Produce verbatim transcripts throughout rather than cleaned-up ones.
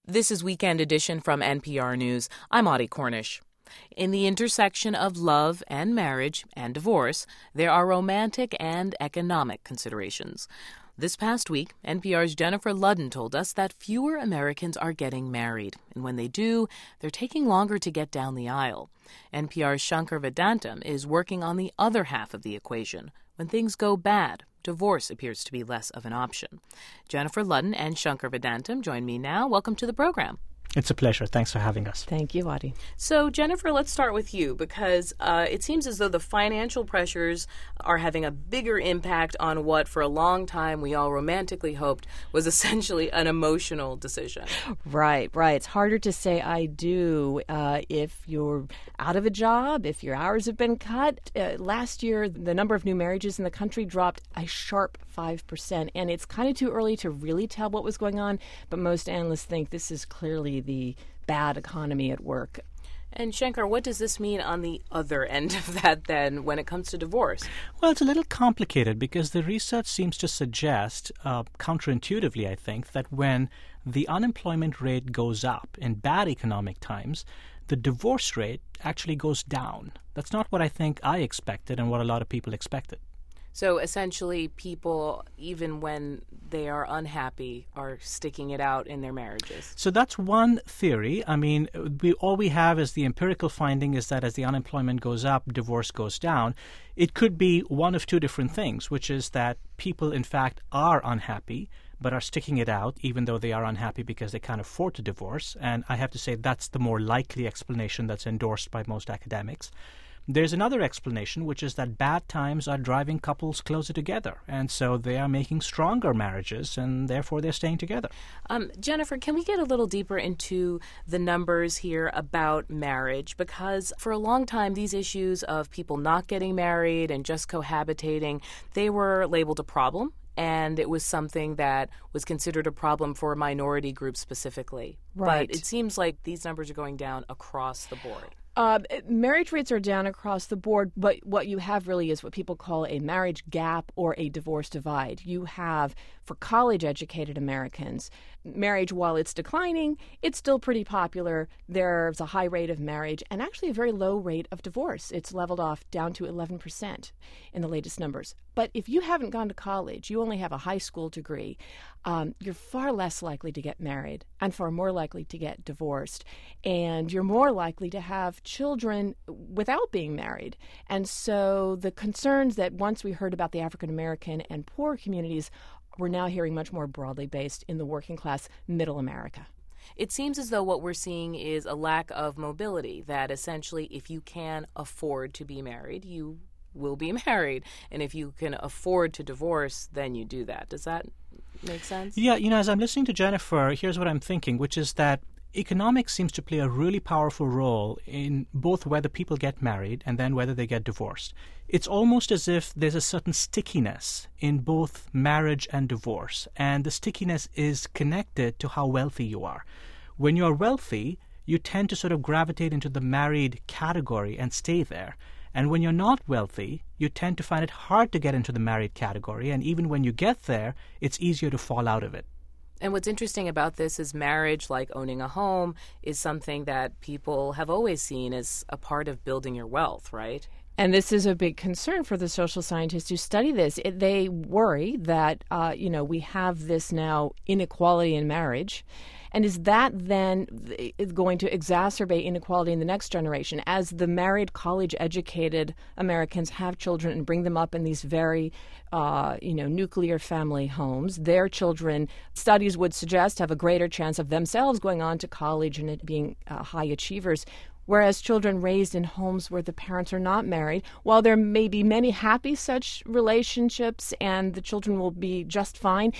This is Weekend Edition from N P R News. I'm Audie Cornish. In the intersection of love and marriage and divorce, there are romantic and economic considerations. This past week, N P R's Jennifer Ludden told us that fewer Americans are getting married, and when they do, they're taking longer to get down the aisle. N P R's Shankar Vedantam is working on the other half of the equation. When things go bad, divorce appears to be less of an option. Jennifer Ludden and Shankar Vedantam join me now. Welcome to the program. It's a pleasure. Thanks for having us. Thank you, Audie. So, Jennifer, let's start with you because uh, it seems as though the financial pressures are having a bigger impact on what, for a long time, we all romantically hoped was essentially an emotional decision. Right, right. It's harder to say I do uh, if you're out of a job, if your hours have been cut. Uh, last year, the number of new marriages in the country dropped a sharp five percent, and it's kind of too early to really tell what was going on, but most analysts think this is clearly the bad economy at work. And Shankar, what does this mean on the other end of that then when it comes to divorce? Well, it's a little complicated because the research seems to suggest, uh, counterintuitively, I think, that when the unemployment rate goes up in bad economic times, the divorce rate actually goes down. That's not what I think I expected and what a lot of people expected. So essentially, people, even when they are unhappy, are sticking it out in their marriages. So that's one theory. I mean, we, all we have is the empirical finding is that as the unemployment goes up, divorce goes down. It could be one of two different things, which is that people, in fact, are unhappy, but are sticking it out, even though they are unhappy because they can't afford to divorce. And I have to say that's the more likely explanation that's endorsed by most academics. There's another explanation, which is that bad times are driving couples closer together, and so they are making stronger marriages, and therefore they're staying together. Um, Jennifer, can we get a little deeper into the numbers here about marriage? Because for a long time, these issues of people not getting married and just cohabitating, they were labeled a problem, and it was something that was considered a problem for minority groups specifically. Right. But it seems like these numbers are going down across the board. Uh, marriage rates are down across the board, but what you have really is what people call a marriage gap or a divorce divide. You have, for college-educated Americans, marriage, while it's declining, it's still pretty popular. There's a high rate of marriage and actually a very low rate of divorce. It's leveled off down to eleven percent in the latest numbers. But if you haven't gone to college, you only have a high school degree, um, you're far less likely to get married and far more likely to get divorced. And you're more likely to have children without being married. And so the concerns that once we heard about the African American and poor communities, we're now hearing much more broadly based in the working class middle America. It seems as though what we're seeing is a lack of mobility, that essentially if you can afford to be married, you will be married. And if you can afford to divorce, then you do that. Does that make sense? Yeah, you know, as I'm listening to Jennifer, here's what I'm thinking, which is that economics seems to play a really powerful role in both whether people get married and then whether they get divorced. It's almost as if there's a certain stickiness in both marriage and divorce, and the stickiness is connected to how wealthy you are. When you're wealthy, you tend to sort of gravitate into the married category and stay there. And when you're not wealthy, you tend to find it hard to get into the married category, and even when you get there, it's easier to fall out of it. And what's interesting about this is marriage, like owning a home, is something that people have always seen as a part of building your wealth, right? And this is a big concern for the social scientists who study this. It, they worry that, uh, you know, we have this now inequality in marriage. And is that then going to exacerbate inequality in the next generation as the married, college-educated Americans have children and bring them up in these very, uh, you know, nuclear family homes? Their children, studies would suggest, have a greater chance of themselves going on to college and it being uh, high achievers. Whereas children raised in homes where the parents are not married, while there may be many happy such relationships and the children will be just fine,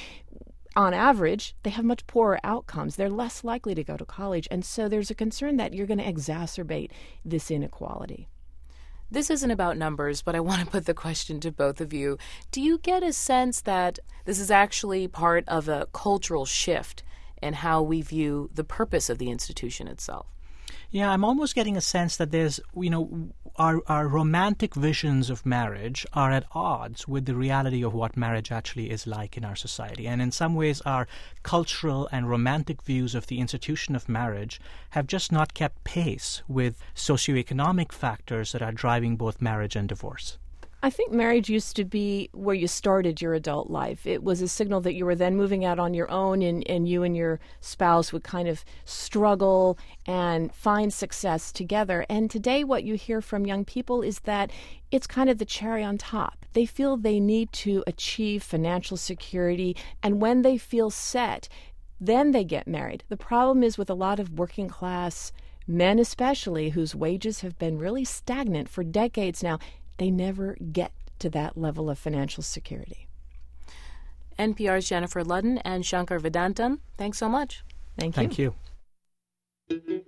on average, they have much poorer outcomes. They're less likely to go to college. And so there's a concern that you're going to exacerbate this inequality. This isn't about numbers, but I want to put the question to both of you. Do you get a sense that this is actually part of a cultural shift in how we view the purpose of the institution itself? Yeah, I'm almost getting a sense that there's, you know, our, our romantic visions of marriage are at odds with the reality of what marriage actually is like in our society. And in some ways, our cultural and romantic views of the institution of marriage have just not kept pace with socioeconomic factors that are driving both marriage and divorce. I think marriage used to be where you started your adult life. It was a signal that you were then moving out on your own, and, and you and your spouse would kind of struggle and find success together. And today what you hear from young people is that it's kind of the cherry on top. They feel they need to achieve financial security, and when they feel set, then they get married. The problem is with a lot of working class men especially, whose wages have been really stagnant for decades now, they never get to that level of financial security. N P R's Jennifer Ludden and Shankar Vedantam, thanks so much. Thank you. Thank you.